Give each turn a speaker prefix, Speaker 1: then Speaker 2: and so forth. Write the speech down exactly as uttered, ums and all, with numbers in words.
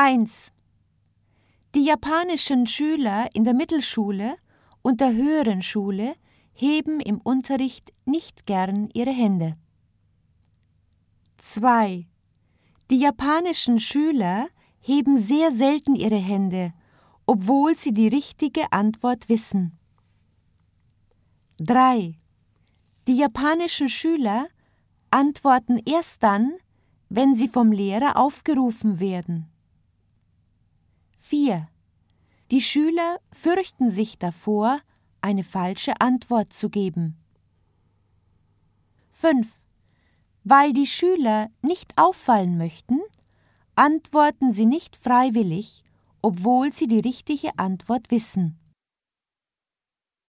Speaker 1: eins. Die japanischen Schüler in der Mittelschule und der höheren Schule heben im Unterricht nicht gern ihre Hände. zwei. Die japanischen Schüler heben sehr selten ihre Hände, obwohl sie die richtige Antwort wissen. drei. Die japanischen Schüler antworten erst dann, wenn sie vom Lehrer aufgerufen werden. vier. Die Schüler fürchten sich davor, eine falsche Antwort zu geben. fünf. Weil die Schüler nicht auffallen möchten, antworten sie nicht freiwillig, obwohl sie die richtige Antwort wissen.